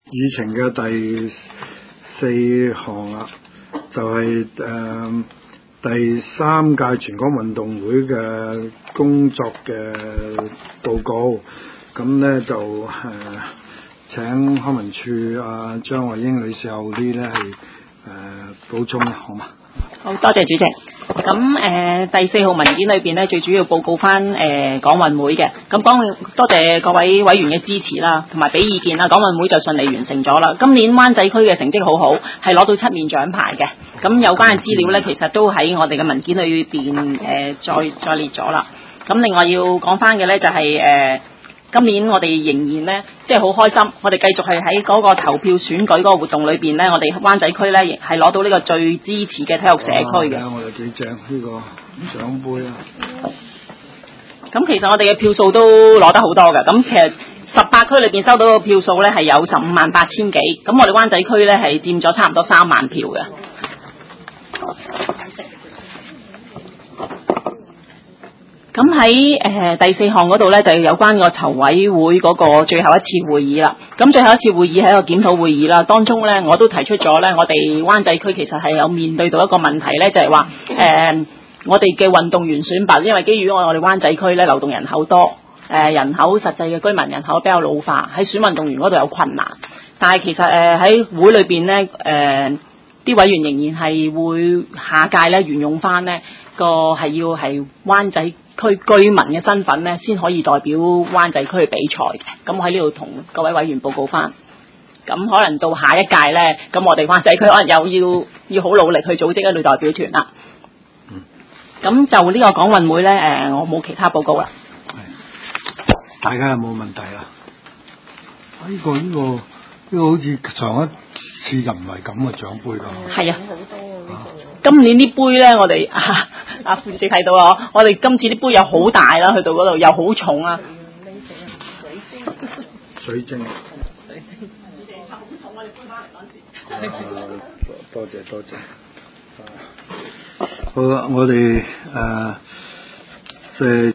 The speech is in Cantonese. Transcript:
議程嘅第4項啦，就係第3屆全港運動會嘅工作嘅報告。咁咧就請康文署張慧英女士有啲咧係補充啦，好嘛？ 好多謝主席。咁第4號文件裏邊咧，最主要報告翻港運會嘅。咁多謝各位委員嘅支持啦，同埋俾意見啦。港運會就順利完成咗啦。今年灣仔區嘅成績好好，係攞到7面獎牌嘅。咁有關嘅資料咧，其實都喺我哋嘅文件裏邊再列咗啦。咁另外要講翻嘅咧就係今年我哋仍然咧，即係好開心，我哋繼續係喺嗰個投票選舉嗰個活動裏邊咧，我哋灣仔區咧亦係攞到呢個最支持嘅體育社區嘅。 我哋幾正呢個獎杯啊！ 咁其實我哋嘅票數都攞得好多嘅。咁其實18區裏邊收到嘅票數咧係有158000幾，咁我哋灣仔區咧係佔咗差唔多3萬票嘅。咁喺第4項嗰度咧，就有關個籌委會嗰個最後一次會議啦。咁最後一次會議係一個檢討會議啦，當中咧我都提出咗咧，我哋灣仔區其實係有面對到一個問題咧，就係話我哋嘅運動員選拔，因為基於我哋灣仔區咧流動人口多，人口實際嘅居民人口比較老化，喺選運動員嗰度有困難。但係其實喺會裏邊咧，啲委員仍然係會下屆咧沿用翻呢個係要係灣仔區居民嘅身份咧，先可以代表灣仔區去比賽嘅。咁我喺呢度同各位委員報告翻。咁可能到下一屆咧，咁我哋灣仔區可能又要好努力去組織一隊代表團啦。咁就呢個港運會咧，我冇其他報告啦。 大家有冇問題啊？呢個好似上一次就唔係咁嘅獎杯㗎。係啊。 今年啲杯咧，我哋副主席睇到啦，我哋今次啲杯又好大啦，去到嗰度又好重啊。 水晶。多謝。好啦，我哋即係。